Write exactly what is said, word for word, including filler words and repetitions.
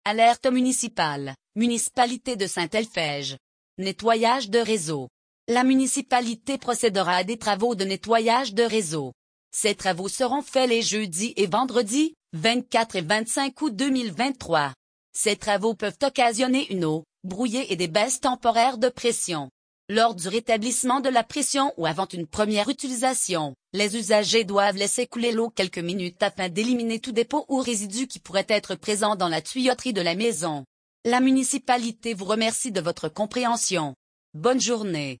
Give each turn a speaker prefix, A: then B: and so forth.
A: Alerte municipale, municipalité de Saint-Elphège. Nettoyage de réseau. La municipalité procédera à des travaux de nettoyage de réseau. Ces travaux seront faits les jeudis et vendredis, vingt-quatre et vingt-cinq août deux mille vingt-trois. Ces travaux peuvent occasionner une eau, brouillée et des baisses temporaires de pression. Lors du rétablissement de la pression ou avant une première utilisation, les usagers doivent laisser couler l'eau quelques minutes afin d'éliminer tout dépôt ou résidu qui pourrait être présent dans la tuyauterie de la maison. La municipalité vous remercie de votre compréhension. Bonne journée.